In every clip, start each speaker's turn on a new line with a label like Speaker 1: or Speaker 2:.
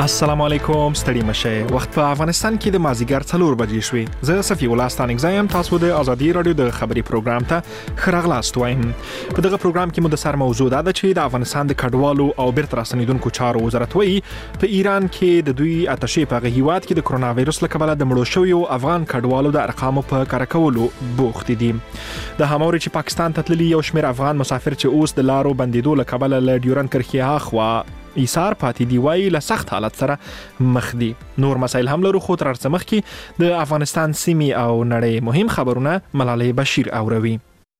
Speaker 1: السلام علیکم، ستړي مشه. وخت په افغانستان کې د مازیګر 4 بجې شوې. زه صفی الله ستانګزایم، تاسو د ازادي رادیو د خبري پروګرام ته خراغلاست وایم. په دغه پروګرام کې مو د سر موضوع ده چې د افغانستان د کډوالو او بیرته راستنیدونکو چارو وزارت وایي په ایران کې د دوی اتشې په هیواد کې د کرونا وایرس له کبله د مړو شویو افغان کډوالو د ارقامو په کار کولو بوخت دي. د هماوري چې پاکستان ته تللي یو شمېر افغان مسافر چې اوس د لارو بندیدو له کبله له ډیورند کرښې هاخوا ایثار پاتې دی وایي له سخت حالت سره مخ دي. نور مسایل هم لرو، خو تر څه مخکې د افغانستان سیمې او نړۍ مهم خبرونه ملالۍ بشیر اوروي.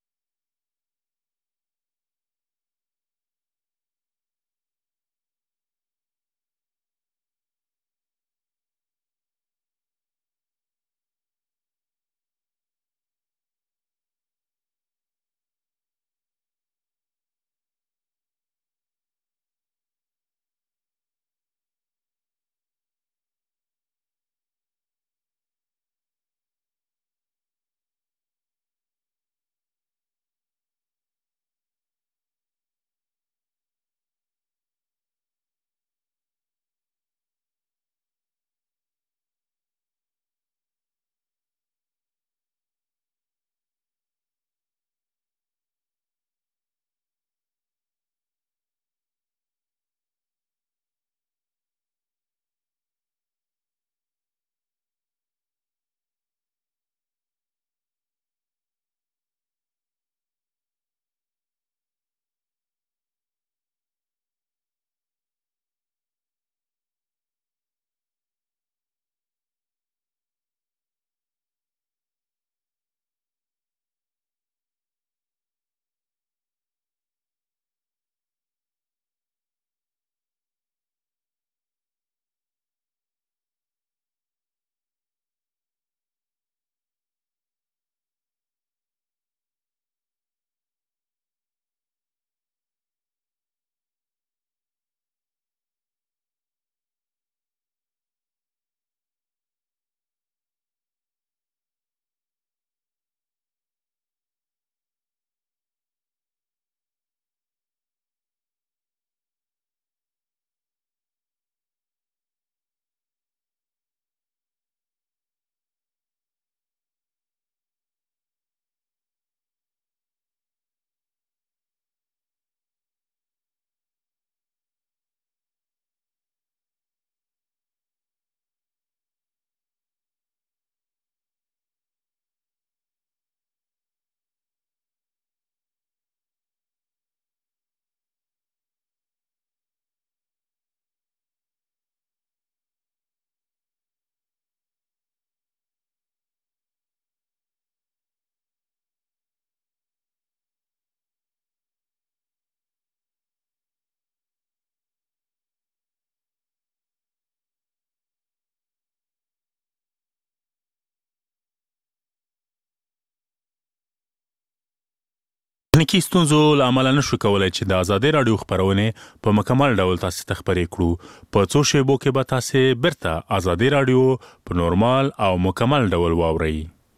Speaker 2: تخنیکی ستونزو له امله نشو کولای چې د ازادي رادیو خبرونه په مکمل ډول تاسو ته خبرې کړو. په څو شیبو کې به تاسو بیرته ازادي رادیو په نورمال او مکمل ډول واورئ.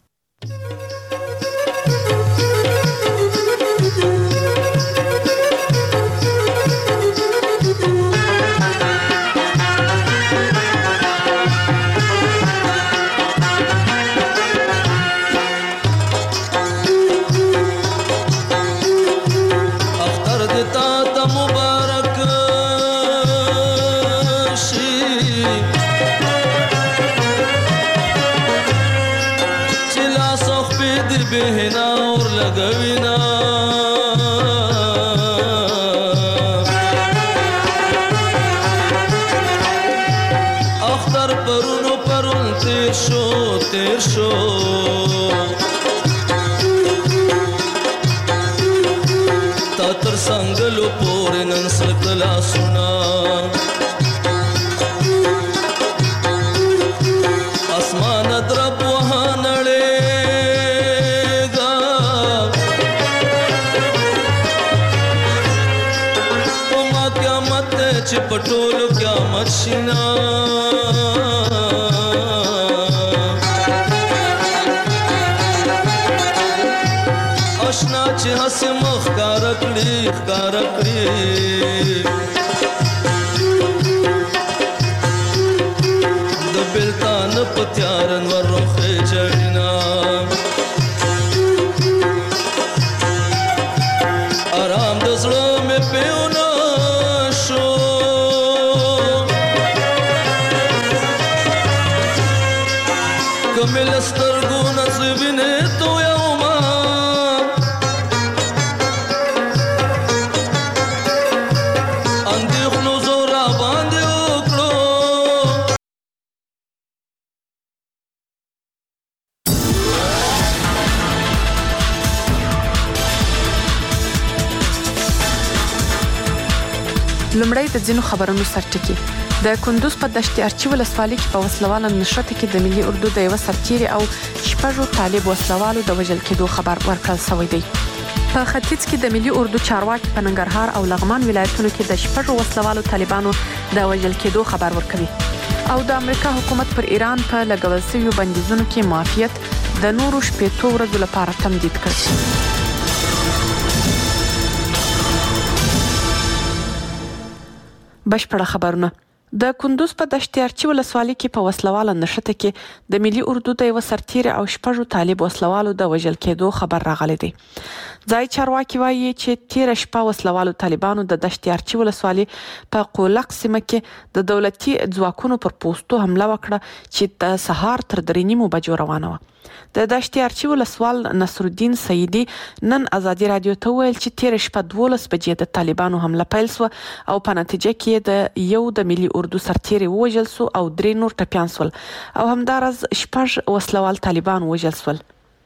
Speaker 3: संगलो पोरे नन सकला सुना आसमान द्रब वहाँ नड़ेगा तुमा क्या मत चिपटोलो क्या मशीना अशना चे हसे मख कारकड़ी انور روخه جوینا آرام د زړه مې پیونه شو کمل سترګو نصیبینه تو یوما اندېښنو زور را باندې وکړو
Speaker 4: لومړی د ځینو خبرونو سرټکی د کندوز په دشت ارچي ولسوالۍ کې په وسلواله نشته کې د ملي اردو د یو سرتیري او شپږو طالب وسلوالو د وژل کېدو خبر ورکړل شوی دی. په ختیځ کې د ملي اردو چارواکي په ننګرهار او لغمان ولایتونو کې د شپږو وسلوالو طالبانو د وژل کېدو خبر ورکوي او د امریکا حکومت پر ایران په لګول شویو بندیزونو کې معافیت د نورو 8 ورځو لپاره تمدید کړ. بشپړه خبرونه د کندوز په دشت ارچي ولسوالۍ کې په وسلواله نشته کې د ملي اردو د یو سرتیري او شپږو طالب وسلوالو د وژل کېدو خبر راغلی دی. ځای چارواکي وایي چې تیر شپه وسلوالو طالبانو د دشت ارچي ولسوالۍ په قولق سیمه کې د دولتي ځواکونو پر پوسټو حمله وکړه چې د سهار تر 3:30 بجو روانه وه. د دشت ارچي ولسوال نصر الدین سیدی نن ازادي رادیو ته ویل چې تیر شپه 12 بجې د طالبانو حمله پیل شو او په نتیجه کې د یو د ملي اردو سرتیري وژل شو او 3 نور ټپیان شول او همدارز 6 وسلوال طالبان وژل شول.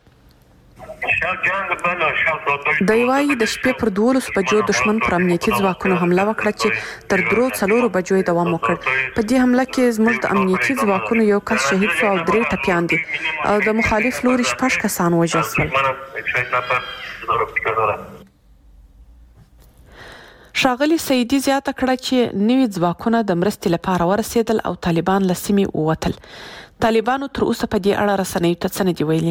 Speaker 4: دی وايي د شپې پر 12 بجو دشمن پر امنیتي ځواکونو حمله وکړه چې تر 3-4 بجو دوام وکړ. په دې حمله کې زموږ د امنیتي ځواکونو یو کس شهید شو او 3 ټپیان دي او د مخالف لوري 6 کسان وژل شول. ښاغلي سیدي زیاته کړه چې نوي ځواکونه د مرستې لپاره ورسېدل او طالبان له سیمې ووتل. طالبانو تر اوسه په دې اړه رسنیو ته څه نه دي ویلي.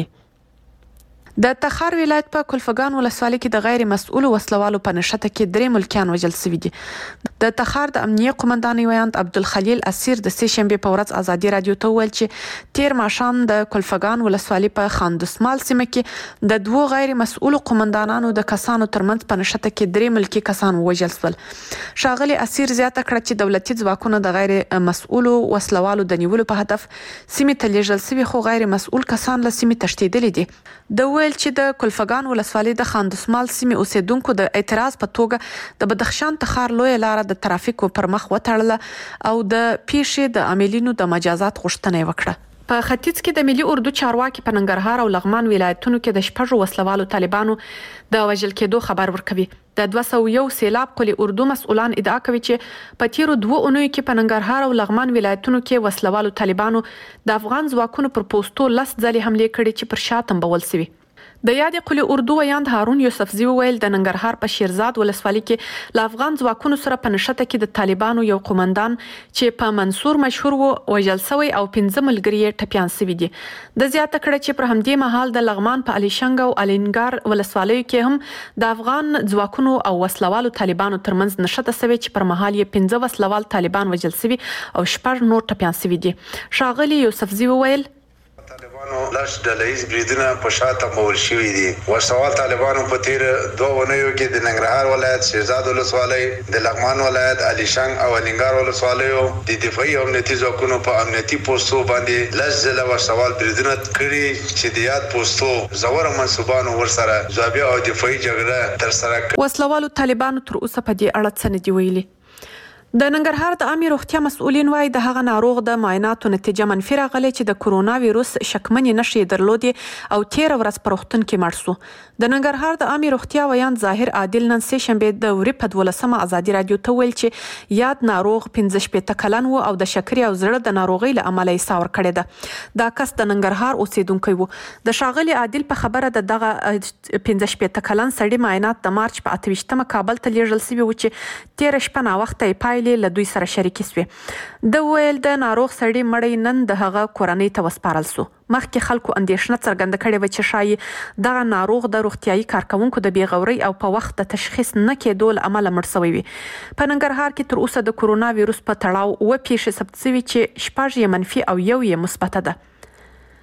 Speaker 4: د تخار ولایت په کلفګان ولسوالۍ کې د غیر مسؤل وسلوالو په نشته کې 3 ملکیان وژل شوي دي. د تخار د امنیه قومندان ویاند عبدالخلیل اسیر د سه شنبه په ورځ ازادي رادیو ته ویل چې تیر ماښام د کلفګان ولسوالۍ په خاندسمال سیمه کې د 2 غیر مسؤل قومندانانو د کسانو ترمنځ په نشته کې 3 ملکی کسان وژل شول. ښاغلي اسیر زیاته کړه چې دولتي ځواکونه د غیر مسؤل وسلوالو د نیولو په هدف سیمه ته لیږل شوي خو غیر مسؤل کسان له سیمه تښتیدلي دي. د چې د کلفګان ولسوالۍ د خاندسمال سیمې اوسیدونکو د اعتراض په توګه د بدخشان تخار لوی لار د ترافیکو پر مخ وتړله او د پیښې د عاملینو د مجازات غوښتنه وکړه. په ختیځ کې د ملي اردو چارواکي په ننګرهار او لغمان ولایتونو کې د 6 وسلوالو طالبانو د وژل کېدو خبر ورکوي. د 201 سیلاب قلی اردو مسؤلان ادعا کوي چې په تیرو 2 اونیو کې په ننګرهار او لغمان ولایتونو کې وسلوالو طالبانو د افغان ځواکونو پر پوسټو 10 ځلې حمله کړې چې پر شا تنبول شوي. د یاد قلی اردو ویاند هارون یوسفزی ویل د ننګرهار په شیرزاد ولسوالۍ کې له افغان ځواکونو سره په نشته کې د طالبانو یو قومندان چې په منصور مشهور و وژل شوی او 15 ملګري یې ټپیان شوي دي. د زیاته کړه چې پر همدې مهال د لغمان په الیشنګ او الینګار ولسوالیو کې هم د افغان ځواکونو او وسلوالو طالبانو ترمنځ نشته شوی چې پر مهال یې 15 وسلوال طالبان وژل شوي او 6 نور ټپیان شوي دي. ښاغلي یوسفزی ویل
Speaker 5: طالبانو لاش ډلهیز بریدونه په شاته مول شوي دي. وسوال طالبانو په تیر 2 اونیو کې د ننګرهار ولایت شیرزاد ولسوالۍ د لغمان ولایت الیشنګ او الینګار ولسوالیو د دفاعي او امنیتي ځواکونو په امنیتي پوسټو باندې لږ وسوال بریدونه کړي چې د یاد پوسټو زوړ منسوبانو ورسره ځوابي او دفاعي جګړه ترسره کړه.
Speaker 4: وسلوالو طالبانو تر اوسه په دې اړه څه نه دي ویلي. د ننګرهار د عامه روغتیا مسؤلین وايي د هغه ناروغ د معایناتو نتیجه منفي راغله چې د کورونا وایروس شکمنې نښې درلودې او 13 ورځې په روغتون کې مړ شو. د ننګرهار د عامه روغتیا ویاند ظاهر عادل نن سه شنبه د وري په 12مه ازادي رادیو ته ویل چې یاد ناروغ 15 کلن و او د شکرې او زړه د ناروغۍ له امله یې ساور کړې ده. دا کس د ننګرهار اوسیدونکی و. د ښاغلي عادل په خبره دغه 15 کلن سړي معاینات د مارچ په 28مه کابل ته لیږل شوي و چې 13 شپه ناوخته یې له دوی سره شریکې شوې. د ویل د ناروغ سړي مړی نن د هغه کورنۍ ته وسپارل شو. مخکې خلکو اندېښنه څرګنده کړې وه چې ښایي دغه ناروغ د روغتیايي کارکوونکو د بېغورۍ او په وخت د تشخیص نه کېدو له امله مړ شوی وي. په ننګرهار کې تر اوسه د کورونا وایروس په تړاو 2 پیښې ثبت شوي چې 6 یې منفي او 1 یې مثبته ده.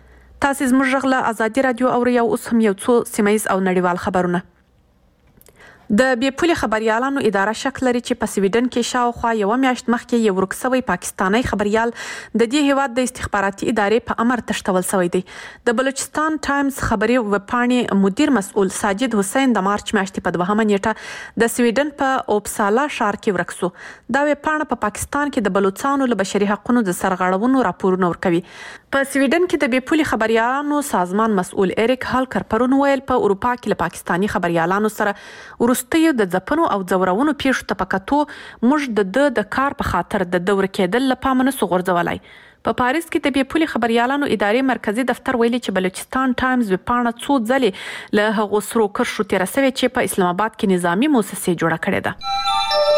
Speaker 4: تاسو زموږ غږ له ازادي رادیو اورئ او اوس هم یو څو سیمایز او نړیوال خبرونه. د بیپولي خبريالانو اداره شک لري چې په سویډن کې شاوخوا یو میاشت مخکې یو ورک شوی پاکستانی خبريال د دې هیواد د استخباراتي ادارې په امر تشتول شوی دی. د بلوچستان ټایمز خبري وپاڼې مدیر مسؤل ساجد حسین د مارچ میاشتې په 2 نیټه د سویډن په اوپسالا ښار کې ورک شو. دا وپاڼه په پاکستان کې د بلوچستانو له بشري حقوقو د سرغړونو راپورونه ورکوي. په سویډن کې د بیپولي خبريالانو سازمان مسؤل اریک هالکر پرون ویل په اروپا کې له پاکستانی خبريالانو سره ورستیو د ځپنو او ځورونو پیښو ته پکاتو موږ د کار په خاطر د دور کېدل لپاره نه غورځولای. په پاریس کې د بیپولي خبريالانو ادارې مرکزی دفتر ویلي چې بلوچستان ټایمز وپاڼه څو ځلې له هغو سرو کرښو تیر شوی چې په اسلام آباد کې نظامی مؤسسه جوړه کړې ده.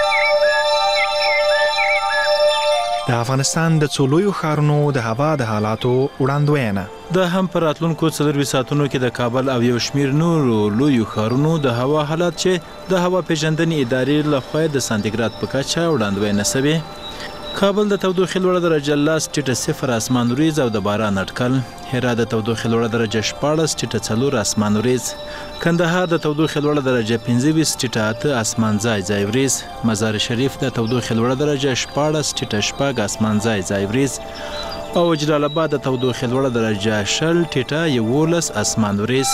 Speaker 1: د افغانستان د څولویو ښارونو د هوا د حالاتو وړاندوینه.
Speaker 2: د هم پر راتلونکو 4 ساعتونو کې د کابل او یو شمیر نورو لویو ښارونو د هوا حالات چې د هوا پیژندنې ادارې لخوا د سانتیګراد په کچه وړاندوینه شوی. کابل د تودوخې لوړه درجه 0.0 اسمان وریځ او د باران اټکل. هرات د تودوخې لوړه درجه 14.4 اسمان وریځ. کندهار د تودوخې لوړه درجه 15.8 اسمان ځای وریځ. مزار شریف د تودوخې لوړه درجه 14.8 اسمان ځای وریځ. او جلال آباد د تودوخې لوړه درجه 0.11 اسمان وریځ.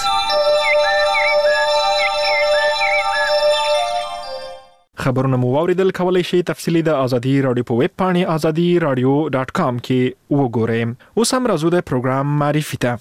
Speaker 1: خبرونه مو واوریدل. کولای شئ تفصیلی د ازادي رادیو په ویب پاڼې azadiradio.com کې وګورئ. اوس هم راځو د پروګرام معرفي ته.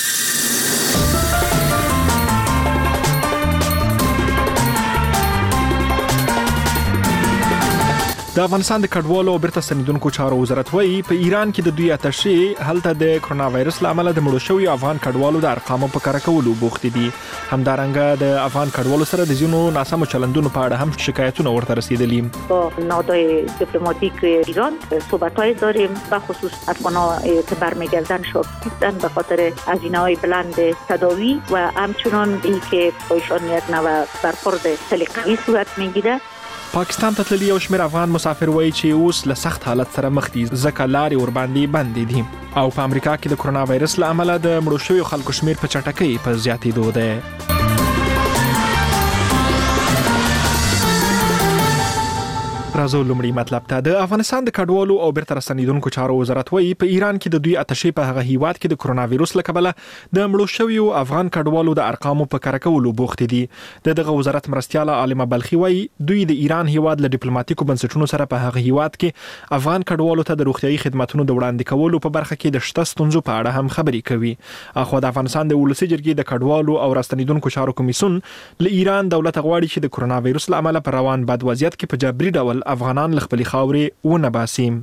Speaker 1: د افغانستان د کډوالو او بیرته ستنیدونکو چارو وزارت وایي په ایران کې د دوی اتشې هلته د کرونا وایرس له امله د مړو شویو افغان کډوالو د ارقامو په کره کولو بوخت دي. همدارنګه د افغان کډوالو سره د ځینو ناسمو چلندونو په اړه هم شکایتونه ورته رسیدلي.
Speaker 6: با نهادهای دیپلماتیک ایران صحبت‌های داریم و خصوص افغان‌ها که برمیگردن شاکی هستند به خاطر هزینه‌های بلند تداوی و همچنان اینکه ایشان یک نوع برخورد سلیقه‌ای صورت می‌گیره.
Speaker 1: پاکستان ته تللي یو شمېر افغان مسافر وایي چې اوس له سخت حالت سره مخ دي ځکه لارې ورباندې بندې دي. او په امریکا کې د کرونا وایرس له امله د مړو شویو خلکو شمېر په چټکۍ په زیاتېدو دی. راځو لومړی مطلب ته. د افغانستان د کډوالو او بیرته راستنیدونکو چارو وزارت وایي په ایران کې د دوی اتشې په هغه هیواد کې د کرونا وایرس له کبله د مړو شویو افغان کډوالو د ارقامو په کره کولو بوخت دي. دغه وزارت مرستیاله عالمه بلخي وایي دوی د ایران هیواد له ډیپلوماټیکو بنسټونو سره په هغه هیواد کې افغان کډوالو ته د روغتيایي خدماتو د وړاندې کولو په برخه کې د شته ستونزو په اړه هم خبرې کوي. اخو د افغانستان د ولسی جرګې د کډوالو او راستنیدونکو چارو کمیسیون له ایران دولت غواړي چې د کرونا وایرس له امله پر روان بد وضعیت کې په جبري ډول افغانان له خپل خاورې ونه باسیم.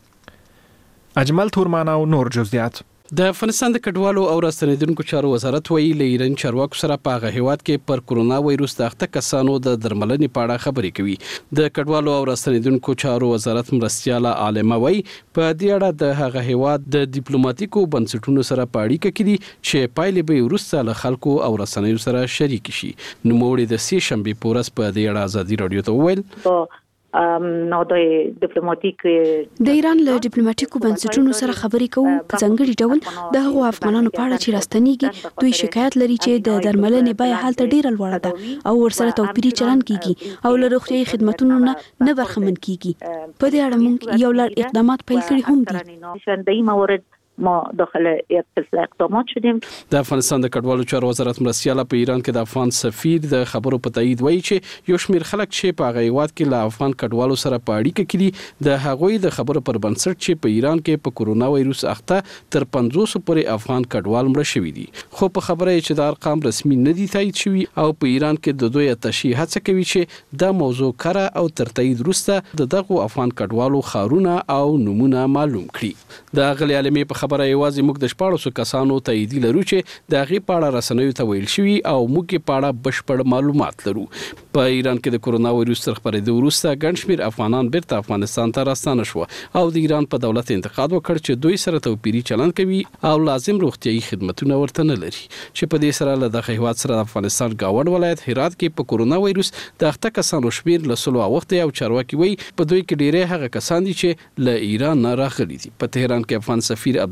Speaker 1: اجمل تورمان او نور جزئیات.
Speaker 7: د افغانستان د کډوالو او راستنیدونکو چارو وزارت وایي له ایران چارواکو سره په هغه هیواد کې پر کرونا وایرس د اخته کسانو د درملنې په اړه خبرې کوي. د کډوالو او راستنیدونکو چارو وزارت مرستیاله عالمه وایي په دې اړه د هغه هیواد د ډیپلوماټیکو بنسټونو سره په اړیکه کې دي چې پایلې به وروسته له خلکو او رسنیو سره شریک شي. نوموړي د سې شنبې په ورځ په دې اړه ازادي رادیو ته وویل
Speaker 6: نهادهای دیپلماتیک
Speaker 8: د ایران له ډیپلوماټیکو بنسټونو سره خبرې کوو په ځانګړي ډول د هغو افغانانو په اړه چې راستنیږي دوی شکایت لري چې د درملنې بیه هلته ډیره لوړه ده او ورسره توپیري چلند کیږي او له روغتیایي خدماتو نه برخمن کیږي. په دې اړه موږ یو لړ اقدامات پیل کړي هم دي.
Speaker 6: ما داخل اقدامات شدیم.
Speaker 7: د افغانستان د کډوالو چارو وزارت مرستیاله په ایران کې د افغان سفیر د خبرو په تایید وایي چې یو شمېر خلک چې په هغه هیواد کې له افغان کډوالو سره په اړیکه کې دي د هغوی د خبرو پر بنسټ چې په ایران کې په کرونا وایرس اخته تر 500 پورې افغان کډوال مړه شوي دي. خو په خبره چې د ارقام رسمي نه دي تایید شوي او په ایران کې د دوی اتشې هڅه کوي چې دا موضوع کره او تر تایید وروسته دغه افغان کډوالو خارونه او نمونه معلوم کړي. د غلي عالمي په خبره یوازې موږ د 14 کسانو تایید لرو چې د غي پاړه رسنیو ته ویل شوی او موږ په اړه بشپړ معلومات لرو. په ایران کې د کرونا وایرس تر خبرېدو وروسته ګڼ شمېر افغانان بیرته افغانستان ته راستانه شو او د ایران په دولت انتقاد وکړ چې دوی سره توپیري چلند کوي او لازم روغتيایي خدماتونه ورته نه لري. چې په دې سره له دغه هیواد سره د افغانستان گاوند ولایت هرات کې په کرونا وایرس د اخته کسانو شمیر له سلو وخت او چارواکي وي په دوی کې ډیره هغه کسان دي چې له ایران نه راغلي دي. په تهران کې افغان سفیر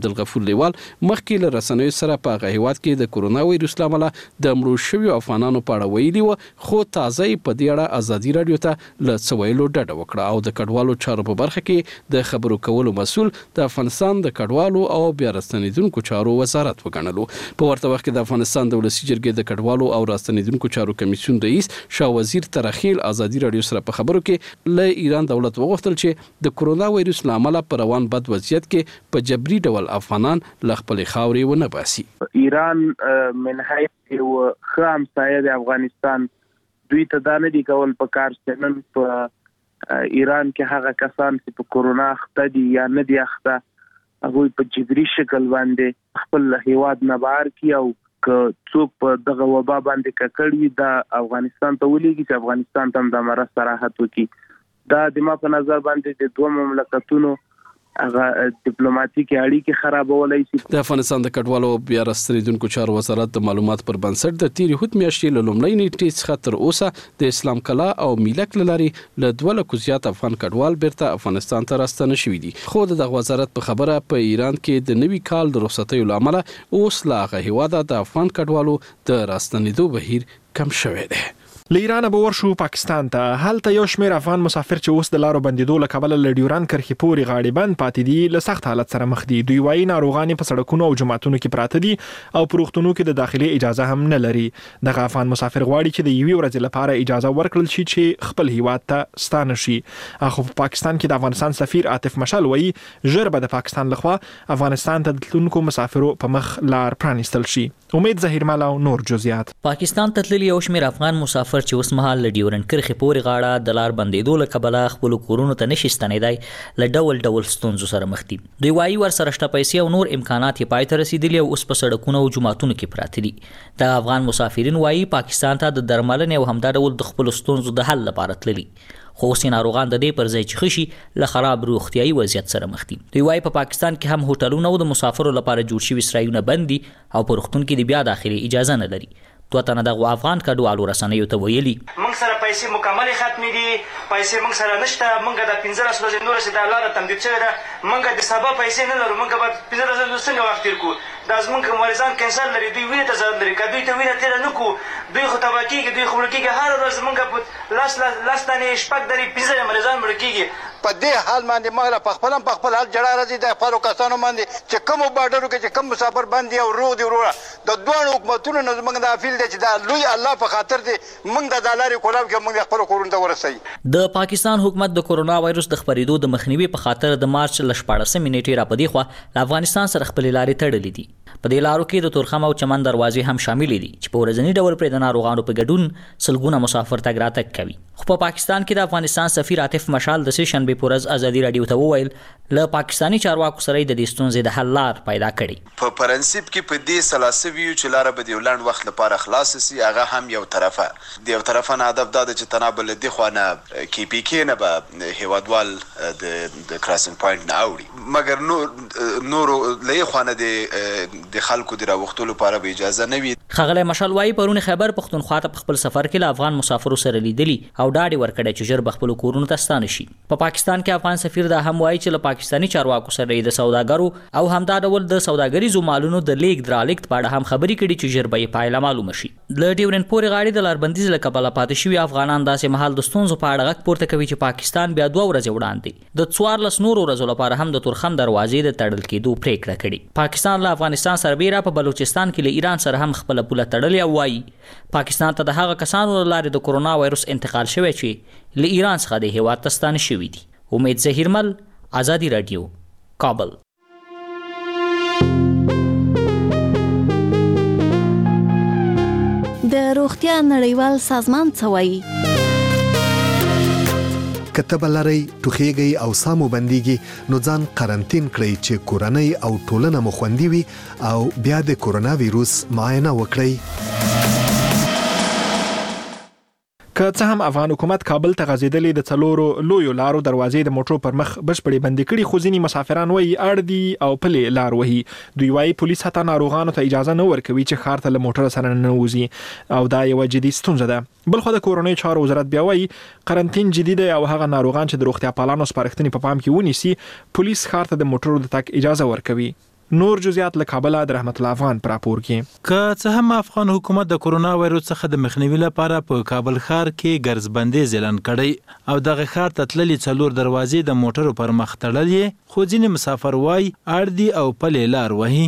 Speaker 7: عبدالغفور لیوال مخکې له رسنیو سره په هغه هیواد کې د کورونا وایروس له امله د مړو شویو افغانانو په اړه ویلي و، خو تازه یې په دې اړه ازادي راډیو ته له څه ویلو ډډه وکړه او د کډوالو چارو په برخه کې د خبرو کولو مسؤل د افغانستان د کډوالو او بیا راستنیدونکو چارو وزارت وګڼلو. په ورته وخت کې د افغانستان د ولسي جرګې د کډوالو او راستنیدونکو چارو کمیسیون رئیس شاه وزیر ترخیل ازادي راډیو سره په خبرو کې له ایران دولت وغوښتل چې د کورونا وایروس له امله په روان بد وضعیت کې په جبري ډول افغانان له خپلې خاورې ونه باسي.
Speaker 9: ایران من حیث یو ښه همسایه د افغانستان دوی ته دا نه دي کول په کار چې نن په ایران کې هغه کسان چې په کورونا اخته دي یا نه دي اخته هغوی په جبري شکل باندې خپل هیواد نه بهر کړي او که څوک په دغه وبا باندې ککړ وي دا افغانستان ته ولېږي چې افغانستان ته هم د مرض راحت وکړي. دا د ما په نظر باندې د دوه مملکتونو هغه ډیپلوماټیکي اړیکې خرابولای شي.
Speaker 7: د افغانستان د کډوالو بیا راستنیدونکو چارو وزارت د معلومات پر بنسټ د تیرې هوت میاشتې له لومړۍ نیټې څخه تر اوسه د اسلام کلا او میلک له لارې له 2 لکو زیات افغان کډوال بیرته افغانستان ته راستنه شوي دي. خو د وزارت په خبره په ایران کې د نوي کال د رخصتیو له امله اوس لا هغه هیواده د افغان کډوالو د راستنیدو بهیر کم شوی دی.
Speaker 1: له ایران به ورشو پاکستان ته. هلته یو شمېر افغان مسافر چې اوس د لارو بندیدو له کبله له ډیورند کرښې پورې غاړې بند پاتې دي له سخت حالت سره مخ دي. دوی وایي ناروغان په سړکونو او جماعتونو کې پراته دي او په روغتونونو کې د داخلي اجازه هم نه لري. دغه افغان مسافر غواړي چې د یوې ورځې لپاره اجازه ورکړل شي چې خپل هیواد ته ستانه شي. اخو په پاکستان کې د افغانستان سفیر عاطف مشال وایي ژر به د پاکستان لخوا افغانستان ته د تلونکو مسافرو په مخ لار پرانیستل شي. امید ظهیرمل او نور جزئیات.
Speaker 10: پاکستان ته تللي یو شمېر افغان مسافر چې اوس مهال له ډیورند کرښې پورې غاړه د لار بندیدو له کبله خپلو کورونو ته نشي ستنېدای له ډول ستونزو سره مخ دي. دوی وایي ورسره شته پیسې او نور امکانات یې پای ته رسېدلي او اوس په سړکونو او جوماتونو کې پراته دي. د افغان مسافرین وایي پاکستان ته د درملنې او همدا ډول د خپلو ستونزو د حل لپاره تللي، خو اوس ناروغان د دې پر ځای چې ښه شي له خراب روغتیایي وضعیت سره مخ دي. دوی وایي په پاکستان کې هم هوټلونه او د مسافرو لپاره جوړ شوي سرایونه بند دي او په روغتون کې د بیا داخلي اجازه نه لري. دوه تنه دغه افغان کډوالو رسنیو ته ویلي
Speaker 11: موږ سره پیسې مکمل ختمې دي، پیسې موږ سره نشته، موږ د 15 ورځې نور چې د لاره تمدید شوې ده، موږ د سبا پیسې نه لرو، موږ به 15 ورځې څنګه وخت تیر کړو. دا زموږ مریضان کینسر لري، دوی وینې ته ضرورت لري، که دوی ته وینه تېره نه کړو دوی خو تباه کېږي، دوی خو مړه کېږي. هره ورځ موږ په لس دانې شپږ دانې 15 مریضان مړه کېږي.
Speaker 12: په دې حال باندې موږ په خپل حال جړه راځي د خپلو کسانو باندې چې کومو بارډرو کې چې کوم مسافر باندې او روغ دي وروره د دوه حکومتونو نه موږ د اپیل دی چې دا لوی الله په خاطر دی موږ د لارې کولاو کې موږ خپل کورونو ته ورسوي.
Speaker 10: د پاکستان حکومت د کورونا وایروس د خپرېدو د مخنیوي په خاطر د مارچ ل 14 نیټې را پدې خو له افغانستان سره خپل لارې تړلې دي. په دې لارو کې د تورخم او چمن دروازې هم شامل دي چې په ورځنی ډول پر د ناروغانو په ګډون سلګونه مسافر تګ راتګ کوي. خو په پاکستان کې د افغانستان سفیر عاطف مشال د سه شنبه پر ورځ ازادي راډیو ته وویل له پاکستانی چارواکو سره د دې ستونزې د حل لار پیدا کړي.
Speaker 13: په پرنسپ کې په دې سلاسویو چې لار به د لاند وخت لپاره خلاص سي هغه هم یو طرفه د یو طرفه نه هدف دا چې تنابل د خوانه کې پی کې نه به هیوادوال د کراسینګ پوینټ نه اوړي، مګر نور لې خوانه د خلکو د راوختلو لپاره به اجازه نه وي.
Speaker 10: خغله مشال وايي پرون خیبر پختونخوا ته په خپل سفر کې له افغان مسافرو سره لیدلی او ډاډ ورکړی چې ژر بخپل کورونو ته ستانه شي. په پاکستان کې افغان سفیر دا هم وايي چې له پاکستانی چارواکو سره د سوداګرو او همدا ډول د سوداګریزو مالونو د لیک درالېک په اړه هم خبرې کړي چې ژر به پایله معلومه شي. له ډیورند پورې غاړې د لاربندیز له کبله پاتې شوي افغانان داسې مهال د ستونزو په اړه غږ پورته کوي چې پاکستان بیا 2 ورځې وړاندې د 14 نورو ورځو لپاره هم د تورخم دروازې د تړل کېدو پریکړه کړې. پاکستان له افغانستان سربېره په بلوچستان کې له ایران سره هم خپل پوله تړلې او وايي پاکستان ته د هغه کسانو لارې د کورونا وایروس انتقال شوی چې له ایران څخه د هیواد ته ستانه شوي دي. امید ظهیرمل، ازادي راډیو، کابل.
Speaker 14: د روغتیا نړیوال سازمان څه وایي؟
Speaker 15: کتب لري ټوخیږي او سامو بنديږي نو ځان قرنټین کړئ چې کورنۍ او ټولنه مو خوندي وي او بیا د کورونا وایروس معاینه وکړئ.
Speaker 1: که څه هم افغان حکومت کابل ته غځېدلې د څلورو لویو لارو دروازې د موټرو پر مخ بشپړې بندي کړي، خو ځینې مسافران وایي اړ دي او پلې لار وهي. دوی وایي پولیس حتی ناروغانو ته اجازه نه ورکوي چې ښار ته له موټر سره ننوځي او دا یوه جدي ستونزه ده. بلخو د کورنۍ چارو وزارت بیا وایي قرنټین جدي دی او هغه ناروغان چې د روغتیا پالانو سپارښتنې په پام کې ونیسي پولیس ښار ته د موټرو د تګ اجازه ورکوي. نور جزئیات له کابل د رحمت الله افغان پر راپور کې.
Speaker 16: که څه هم افغان حکومت د کورونا وایروس څخه د مخنیوي لپاره په کابل ښار کې ګرځبندیز اعلان کړی او دغه ښار ته تللي 4 دروازې د موټرو پر مخ تړلې، خو ځینې مسافر وای اړ دي او پلې لار وهي.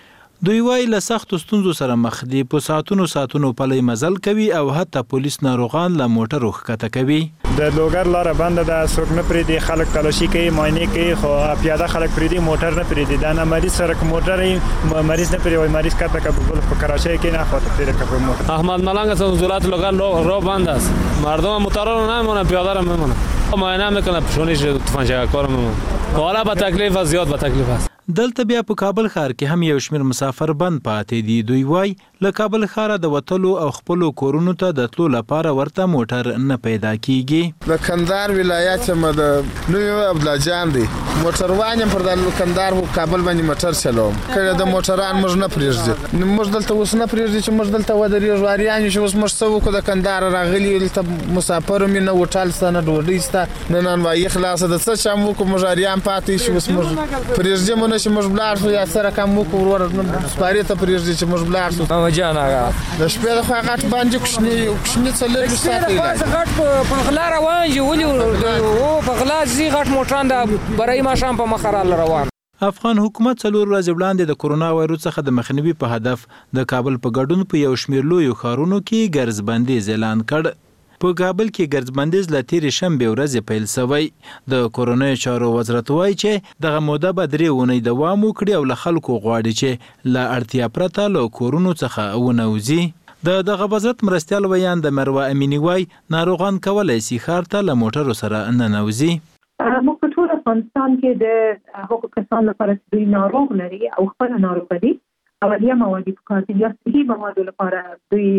Speaker 16: دوی وای له سختو ستونزو سره مخ دي، په ساعتونو پلې مزل کوي او حتی پولیس ناروغان له موټرو ښکته کوي.
Speaker 17: د لوګر لاره بنده ده، څوک نه پرېږدي، خلک تلاشي کوي، معاینې کوي، خو پیاده خلک پرېږدي، موټر نه پرېږدي. دا نه مریض سره که موټر یې مریض نه پرېږدي، مریض کته که په کراچۍ کې نه خواته پرېږده که په موټر.
Speaker 18: احمد ملنگ از وزارت لوگر راه بند است، مردم موتور رو نمیمونه، پیاده رو میمونه، معاینه میکنه، پیشونیش تفنگچی کار میمونه. حالا با تکلیف است، زیاد با تکلیف است.
Speaker 16: دلته بیا په کابل ښار کې هم یو شمېر مسافر بند پاتې دي. دوی وای له کابل ښاره د وتلو او خپلو کورونو ته د تلو لپاره ورته موټر نه پیدا کیږي.
Speaker 19: د کندهار ولایت یم، د نوی عبدالله جان دی موټروان یم، پر د کندهار او کابل باندې موټر چلوم. کله د موټران موږ نه پرېږدي، موږ دلته اوس نه پرېږدي چې موږ دلته ودرېږو. اریان چې اوس موږ څه وکړو، د کندهار راغلي دلته مسافر مې نه هوټل شته نه ډوډۍ شته نه نانوایي خلاصه ده، څه چم وکړو، موږ اریان پاتې شو. اوس موږ پرېږدي مو نه چې موږ بلاړ شو، یا سره کم وکړو ور سپارې ته پرېږدي چې موږ بلاړ شو.
Speaker 18: جان آقا
Speaker 19: د شپې د خو غټ باندې کوښنی څلور ساعت
Speaker 18: دی غټ په غلا روان دی، ولي او په غلا زی غټ موټران د برای ما شام په مخرال روان.
Speaker 16: افغان حکومت 4 ورځې وړاندې د کورونا وایروس څخه د مخنیوي په هدف د کابل په ګډون په یو شمېر لویو ښارونو کې ګرځبندیز اعلان کړ. په کابل کې ګرځبندیز له تېرې شنبې ورځې پیل شوی. د کورونا چارو وزارت وایي چې دغه موده به 3 اونۍ دوام وکړي او له خلکو غواړي چې له اړتیا پرته له کورونو څخه ونوځي. دغه وزارت مرستیال ویان د مروه امینی وای ناروغان کولای شي ښار ته له موټرو سره ننوځي.
Speaker 6: موږ په ټول افغانستان کې د هغو کسانو لپاره چې دوی ناروغ لري او خپل ناروغ دي اولیه مواد په کار دي یا صحي مواد لپاره دوی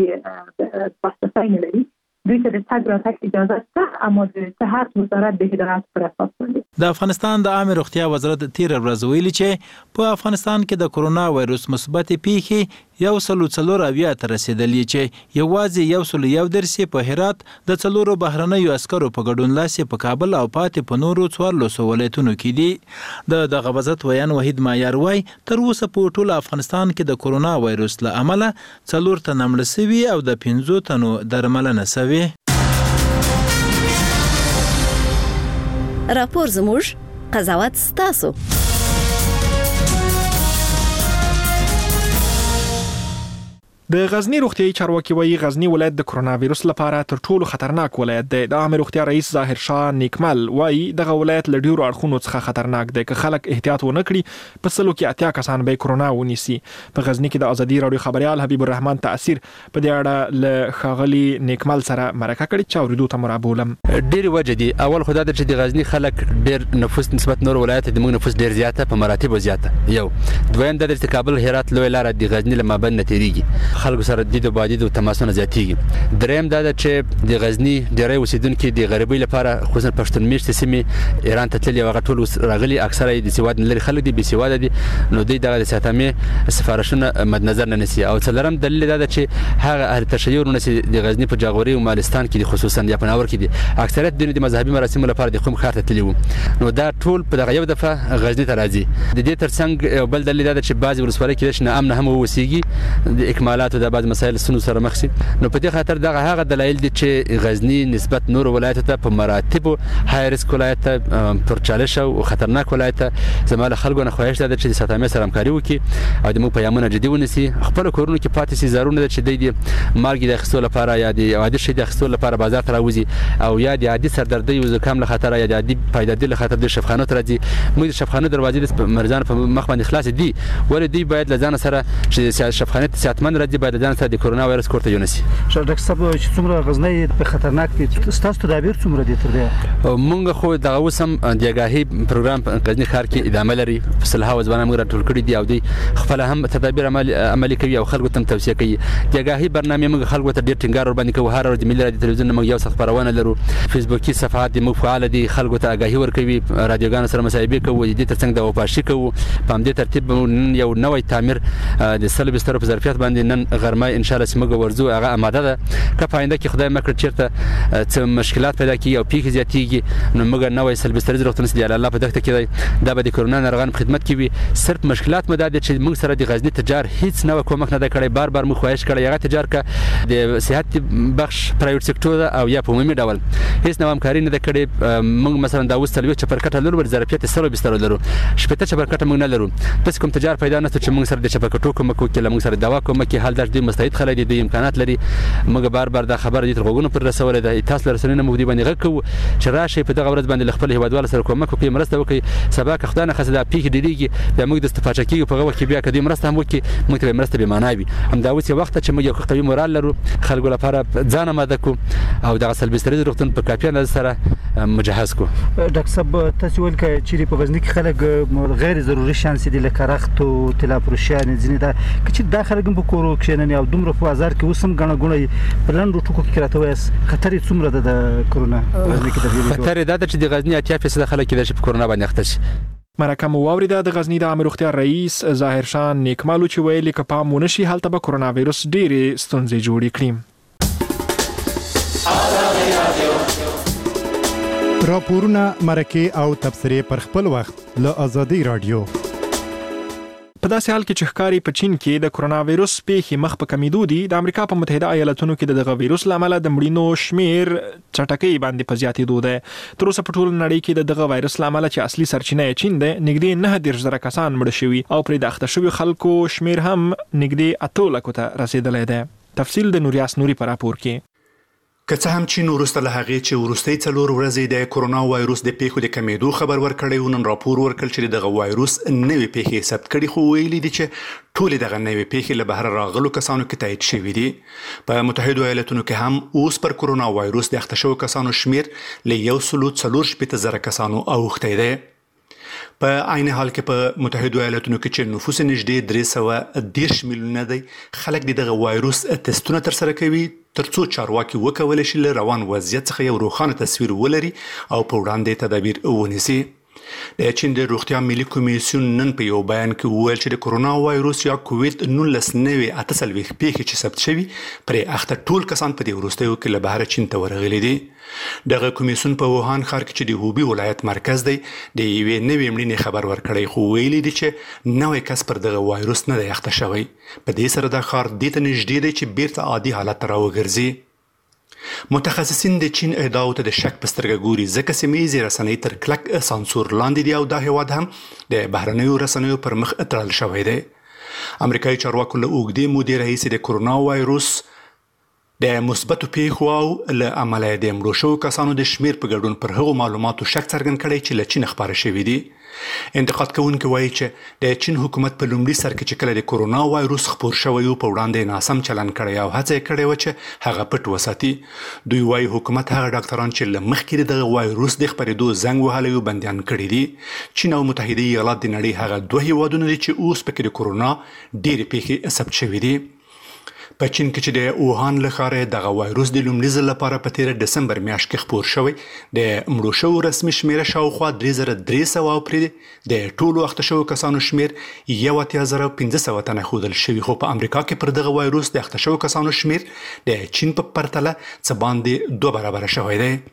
Speaker 6: پاسپورت نه لري، دوی ته د تګ راتګ اجازه شته، اما د صحت وزارت د هدایت پر اساس باندې.
Speaker 16: د افغانستان د عامه روغتیا وزارت تیر ورځ ویلي چې په افغانستان کې د کورونا وایروس مثبت پیښې 144 ته رسیدلې چې یوازې 101 په هرات د 4 بهرنیو عسکرو په ګډون لاسې په کابل او پاتې په نورو 14 ولایتونو کې دي. د وزارت ویان وحید معیار وای تر اوسه په ټول افغانستان کې د کورونا وایروس له امله 4 تنه مړه شوي او د 15 تنو درملنه شوې.
Speaker 14: راپور زموږ، قضاوت ستاسو.
Speaker 1: د غزنی روغتیايي چارواکي وایي غزنی ولایت د کرونا وایروس لپاره تر ټولو خطرناک ولایت دی. د عامه روغتیا رئیس ظاهر شاه نیکمل وایي دغه ولایت له ډیرو اړخونو څخه خطرناک دی. که خلک احتیاط ونه کړي په سلو کې 80 کسان به کرونا ونیسي. په غزنی کې د ازادي رادیو خبريال حبیب الرحمن تاثیر په دې اړه له خاغلی نیکمل سره مرکه کړې چې اوریدو ته مرابولم.
Speaker 20: ډیر وجه دي. اول خدای د چې د غزنی خلک ډیر نفوس نسبت نور ولایت د موږ نفوس ډیر زیاته په مراتب زیاته. یو دویم د کابل هرات لوی لار د غزنی له مابین نتیریږي، خلکو سره د بادي د تماسونه زیاتیږي. دریم دا چې د غزنی ډیری اوسیدونکو د غریبۍ لپاره خصوصا پښتون میشت سیمې ایران ته تللی او ټول راغلي اکثره د سواد لري خلک دي، بي سواد دي، نو دوی د ساتمه سفارشونه مد نظر نه نسی. او څلورم دلیل دا چې هغه اهل تشیع نسی د غزنی په جاغوري او مالستان کې خصوصا یا په ناور کې دي اکثریت د مذهبي مراسم لپاره د قوم ښار ته تللی وو، نو دا ټول په دغه یو دفعه غزنی ته راځي. د دې ترڅنګ بل دلیل دا چې بعض ولسوالۍ کې نه امن هم وسیږي د اکمالات او د بعض مسایل سونو سره مخ شي. نو په دې خاطر دغه هغه دلایل دي چې غزنی نسبت نور ولایتونو ته په مراتب های ریسک ولایت پر چالش او خطرناک ولایت زموږ خلکو نه خواهش ده چې د ساتامه سره همکاري وکړي او د مو پیامونه جدي ونیسي. خپل کورونو کې پاتې سي زارونه چې د مارګي د خصول لپاره یا د عادي شي د خصول لپاره بازار ته راوځي او یا د عادي سردردي او زکام له خطر یا د عادي پایدادي له خطر د شفخانه ته راځي. موږ د شفخانه دروازې د مرزان په مخ باندې خلاص دي، ولې دوی باید لزان سره چې شفخانه صحتمند راځي باید لزان سره د کورونا وایرس کوړه یونسي.
Speaker 21: ډاکټر صاحب چې څومره غزنی په خطرناک دي، تاسو تدابیر څومره دي تر دې؟
Speaker 20: مونږ خو دغه وسم د اگاهي پروګرام په غزنی ښار کې ادامه لري، په صلح او ځوانان موږ ټول کړی دي او دوی خپل هم تدابیر عملي کوي او خلکو ته توصيه کوي. د اگاهي برنامه موږ خلکو ته ډیر ټینګار ور باندې کوو. هر ورځ ملي رادیو تلویزیون موږ یو څه خبرونه لرو، فیسبوکي صفحات موږ فعال دي، خلکو ته اگاهي ور کوي، رادیوګان سره مصاحبه کوي، د ترڅنګ د وپاشي کوو. په همدې ترتیب یو نوې تعمیر د سلب ستر په ظرفیت باندې نن نن غرمه ان شاء الله سمګه ورزو هغه آماده ده که پاینده کې خدای مکر چیرته څه مشکلات پیدا کیږي او پیښې زیاتېږي نو موږ نوې سلبستري روغتون سره د الله په دغه کې دا به د کورونا ناروغان خدمت کوي صرف مشکلات مو دا چې موږ سره د غزنی تجار هیڅ نو کومک نه دا کړی بار بار مو خواهش کړی هغه تجار کا د صحت بخش پرایویټ سکتور او یا په عمومي ډول هیڅ نو همکاري نه کړی موږ مثلا دا وستلوي چې پرکټه لرو ظرفیت سره بستر لرو شپته چې پرکټه موږ نه لرو بس کوم تجار پیدا نه چې موږ سره د چپکټو کوم کوکل موږ سره دوا کوم کې حال درځي مستعد خلک دي امکانات لري موږ بار بار دا خبر دي ترغونو پر رسول ده تاسو لرسنه موږ دی باندې غکو چې راشي په دغه ورځ باندې خپل هیوادوال سره کومک کوي مرسته وکي سبا که خدای نه خزه دا پیک دیږي د موږ د استفاده کیږي په وخت کې بیا کدي مرسته هم وکي موږ ته مرسته به معنی وي هم دا اوس وخت چې موږ یو قوي مورال لرو خلکو لپاره ځان آماده کو او دغه سلبستري روغتون په کافي اندازه سره مجهز کو
Speaker 21: ډاکټر صاحب تاسو ول کې چې په غزنی کې خلک غیر ضروري شانس دي لکه رخت او تلاپروشان ځینې دا چې داخله کوم کورو کې نه او دومره په بازار کې وسم غنه غونې پلان ټکو کې راته وایس خطر څومره ده د کورونا غزنی کې د
Speaker 20: خطر دا چې د غزنی 80% خلک د کورونا باندې اخته شي
Speaker 1: مرکه مو واوریده د غزنی د عامه روغتیا رئیس ظاهر شان نیکمالو چې ویلي که پام ونه شي هلته به کورونا وایرس ډېرې ستونزې جوړې کړي.
Speaker 3: راپورونه مرکه او تبصرې پر خپل وخت له آزادۍ رادیو.
Speaker 1: په داسې حال کې چې ښکاري په چین کې د کورونا وایرس پیښې مخ په کمیدو دي د امریکا په متحده ایالاتونو کې دغه وایرس لامل د مړینو شمیر چټکۍ باندې په زیاتېدو ده. تر اوسه په ټول نړۍ کې دغه وایرس لامل چې اصلي سرچینه یې چین ده نږدې 9,000 کسان مړه شوي او پرې د اخته شوي خلکو شمیر هم نږدې 8 لکو ته رسیدلی ده. تفصیل د نوریاس نوري په راپور کې.
Speaker 22: که څه هم چین وروسته له هغې چې وروستۍ 4 ورځې د کورونا وایرس د پیښو د کمیدو خبر ورکړی نن راپور ورکړ چې دغه وایرس نوې پیښې ثبت کړي خو ویلي دي چې ټولې دغه نوې پیښې له بهر راغلو کسانو کې تایید شوي دي. په متحده ایالاتونو کې هم اوس پر کورونا وایرس د اخته شوو کسانو شمیر له 140,000 کسانو اوښتی دی. په عین حال کې په متحده ایالاتونو کې چې نفوس نږدې 310 میلیونه دی خلک دغه وایرس تستونه ترسره کوي ترڅو چارواکي وکولای شي له روان وضعیت څخه یو روښانه تصویر ولري او په وړاندې تدابیر ونیسي. د چین د روغتیا ملي کمیسیون نن په یو بیان کې وویل چې د کورونا وایرس یا کووید 19 نوې 98 پیښې چې ثبت شوي پرې اخته ټول کسان په دې وروستیو کې له بهر چین ته ورغلي دي. دغه کمیسیون په ووهان ښار کې چې د هوبي ولایت مرکز دی د یوې نوې مړینې خبر ورکړی خو ویلي دي چې نوې کس پر دغه وایرس نه دی اخته شوی. په دې سره د ښار دې ته نږدې دی چې بیرته عادي حالت ته راوګرځي. متخصصین د چین ادعاو ته د شک په سترګه ګوري ځکه سیمهییزې رسنۍ تر کلک سانسور لاندې دي او دا هیواد هم د بهرنیو رسنیو پر مخ تړل شوی دی. امریکایي چارواکو له اوږدې مودې راهیسې د کورونا وایرس د مثبتو پیښو او له امله د مړو شوو کسانو د شمیر په ګډون پر هغو معلوماتو شک څرګند کړی چې له چین خپاره شوي دي. انتقاد کوونکي وایي چې د چین حکومت په لومړي سر کې چې کله د کورونا وایرس خپور شوی و په وړاندې ناسم چلند کړی او هڅه یې کړې وه چې هغه پټ وساتي. دوی وایي حکومت هغه ډاکټران چې له مخکې د دغه وایرس د خپرېدو زنګ وهلی و بندیان کړي دي. چین او متحده ایالات د نړۍ هغه 2 هیوادونه دي چې اوس پکې د کورونا ډېرې پیښې ثبت شوي دي. په چین کې چې د ووهان له ښاره دغه وایرس د لومړي ځل لپاره په 13 دسمبر میاشت کې خپور شوی د مړو شوو رسمي شمیره شاوخوا 3300 او پرې د ټولو اخته شوو کسانو شمیر 1,500 تنه ښودل شوي خو په امریکا کې پر دغه وایرس د اخته شوو کسانو شمیر د چین په پرتله څه باندې 2 برابره شوی دی.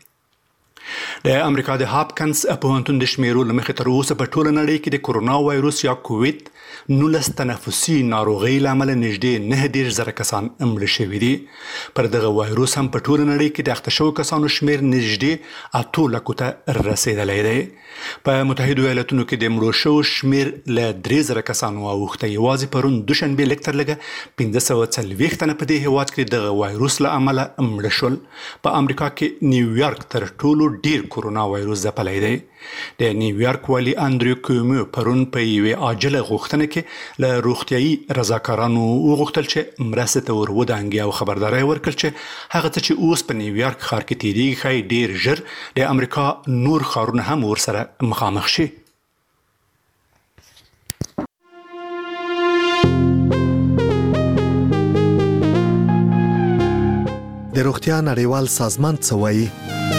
Speaker 22: د امریکا د هاپکنز پوهنتون د شمیرو له مخې تر اوسه په ټوله نړۍ کې د کورونا وایرس یا کووید 19 تنفسي ناروغۍ له امله نږدې 9,000 کسان مړه شوي دي. پر دغه وایرس هم په ټوله نړۍ کې د اخته شوو کسانو شمیر نږدې 8 لکو ته رسیدلی دی. په متحده ایالاتونو کې د مړو شوو شمیر له 3,000 کسانو اوښتی. یوازې پرون دوشنبې لږ تر لږه 540 تنه په دې هیواد کې دغه وایرس له امله مړه شول. په امریکا کې نیویارک تر ټولو ډیر کورونا وایرس ځپلی دی. د نیویارک والی اندریو کومو پرون په یوې عاجله غوښتنه کې له روغتیایي رضاکارانو وغوښتل چې مرستې ته ور ودانګي او خبرداری ورکړل چې هغه څه چې اوس په نیویارک ښار کې تیریږي ښایي ډیر ژر د امریکا نور ښارونه هم ورسره مخامخ شي.
Speaker 15: د روغتیا نړیوال سازمان څه وایي؟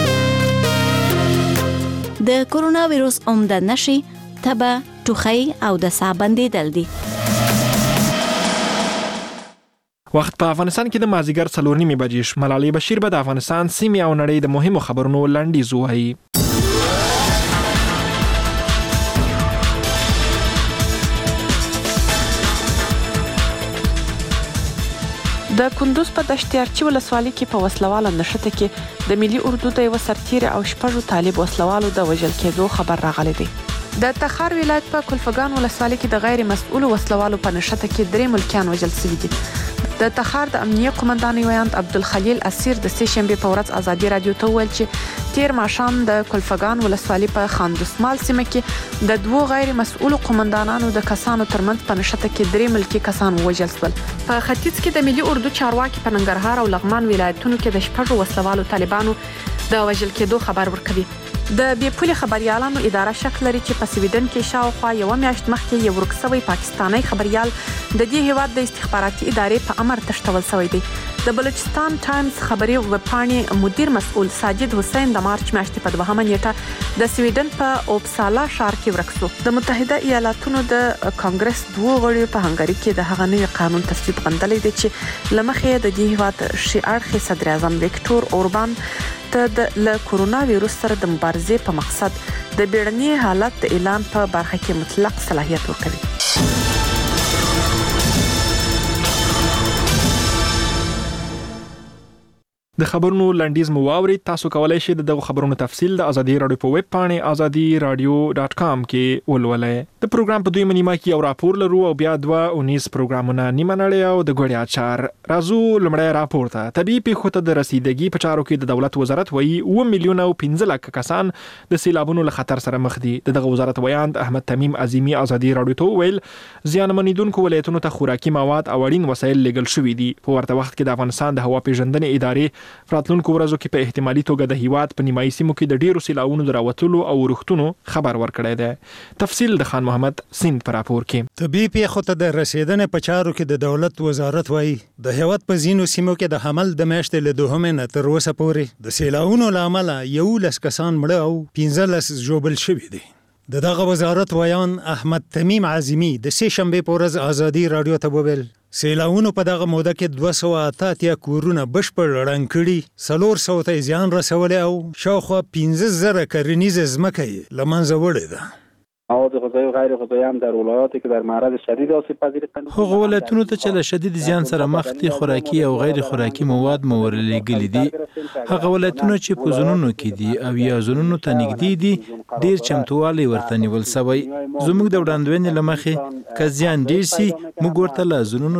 Speaker 14: د کورونا وایرس عمده نښې تبه، ټوخی او د ساه بندېدل دي.
Speaker 1: وخت په افغانستان کې د مازیګر 4:30 بجې ملالۍ بشیر به د افغانستان سیمې او نړۍ د مهمو خبرونو لنډیز وایي.
Speaker 4: د کندوز په دشتیارچی ولسوالۍ کې په وسلواله نښته کې د ملي اردو د یو سرتیر او شپږ طالب وسلوالو د وژل کېدو خبر راغلی دی. د تخار ولایت په کلفګان ولسوالۍ کې د غیر مسؤل وسلوالو په نښته کې 3 ملکیان وژل شوي دي. د تخار د امنیه قومندان ویاند عبدالخلیل اسیر د سه شنبه په ورځ ازادي رادیو ته ویل چې تیر ماښام د کلفګان ولسوالۍ په خاندسمال سیمه کې د 2 غیر مسؤل قومندانانو د کسانو ترمنځ په نښته کې 3 ملکی کسان وژل شول. په ختیځ کې د ملي اردو چارواکي په ننګرهار او لغمان ولایتونو کې د شپږ وسلوالو طالبانو د وژل کېدو خبر ورکوي. د بیپولي خبريالانو اداره شک لري چې په سویډن کې شاوخوا یو میاشت مخکې یو ورک شوی پاکستانی خبريال د دې هیواد د استخباراتي ادارې په امر تشتول شوی دی. د بلوچستان ټایمز خبري وبپاڼې مدیر مسؤل ساجد حسین د مارچ میاشتې په 2 نیټه د سویډن په اوپسالا ښار کې ورک شو. د متحده ایالاتونو د کانګرس 2 غړي په هنګري کې د هغه نوي قانون تصویب غندلې دي چې لمخې د دې هیواد شیعه صدر اعظم وکټور اوربان ته د کورونا وایروس سره د مبارزې په مقصد د بیړني حالت د اعلان په برخه کې مطلق صلاحیت ورکوي.
Speaker 1: د خبرونو لنډیز مو واوري. تاسو کولای شئ دغه خبرونو تفصیل د ازادي رادیو په ویب پاڼې azadiradio.com کې ولولئ. د پروګرام په 2 نیمه کې یو راپور لرو او بیا 2 پروګرامونه نیمه نړۍ او د ګوړیا چار. راځو لمړی راپور ته. طبيعي پیښو ته د رسیدګي په چارو کې د دولت وزارت وایي 1,15,00,000 کسان د سیلابونو له خطر سره مخ دي. دغه وزارت ویاند احمد تمیم عظیمی ازادي رادیو ته ویل زیانمنیدونکو ولایتونو ته خوراکي مواد او اړین وسایل لېږل شوي دي. په ورته وخت کې د افغانستان د هوا پیژندنې ادارې فراتلونکو ورځو کې په احتمالي توګه د هیواد په نیمایي سیمو کې د ډیرو سیلاونو د راوتلو او ورښتونو خبر ورکړی دی. تفصیل د خان محمد سیند پر راپور کې.
Speaker 5: طبيعي پیښو ته د رسیدنې په چارو کې د دولت وزارت وایي د هیواد په ځینو سیمو کې د حمل د میاشتې له 2 نه تر اوسه پورې د سیلاونو له امله 11 کسان مړه او 15 ژوبل شوي دي. دغه وزارت ویان احمد تمیم عظیمی د سه شنبه په ورځ ازادي رادیو ته وویل سیلاونو په دغه موده کې 288 کورونه بشپړ ړنګ کړي، 400 ته زیان رسولی او شاوخوا 15,000 کرنیزه ځمکه یې له منځه وړې ده.
Speaker 23: مواد غذایی و غیر غذایی هم در ولایاتی که در معرض شدید آسیب پذیری
Speaker 16: هغه ولایتونو ته چې له شدید زیان سره مخ دي خوراکي او غیر خوراکي مواد مو ورلېږلي دي. هغه ولایتونو چې په زونونو کې دي او یا زونونو ته نږدې دي ډیر چمتووالی ورته نیول شوی. زموږ د وړاندوینې له مخې که زیان ډیر سي موږ ورته له زونونو